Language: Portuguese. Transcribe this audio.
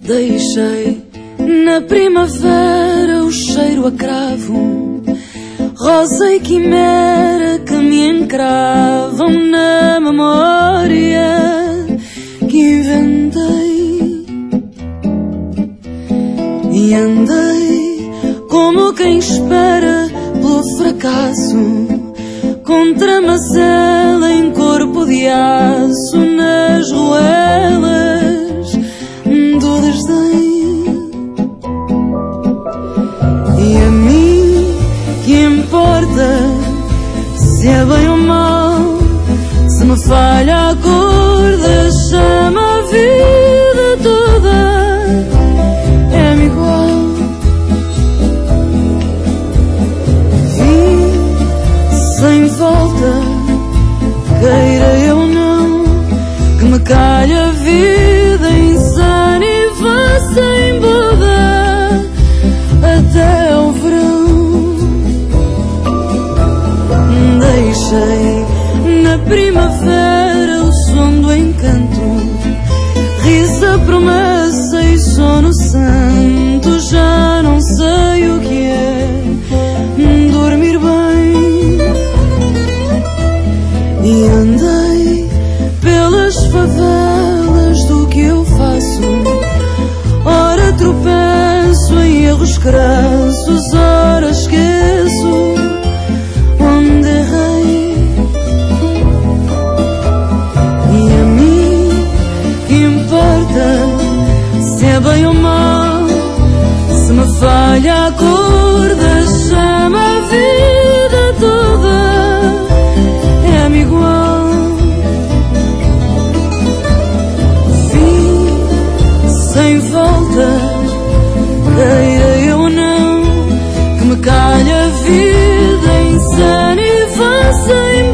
Deixei na primavera o cheiro a cravo, rosa e quimera que me encravam na memória que inventei. E andei como quem espera pelo fracasso, contra macela em corpo de aço, nas ruelas do desdém. E a mim que importa se é bem ou mal, se me falha a cor da chama, a vida toda é-me igual. Vim sem volta, queira eu não, que me calhe a vida insana e vá sem boda até ao verão. Deixei na primavera o som do encanto, risa, promessa e sono santo. Já não sei o que é dormir bem. E andei pelas favelas do que eu faço, ora tropeço em erros crassos, ora esqueço onde errei. E a mim que importa se é bem ou mal, se me falha a cor da chama, a vida toda é-me igual. Vim sem volta, queira eu não, que me calhe a vida insana e vá sem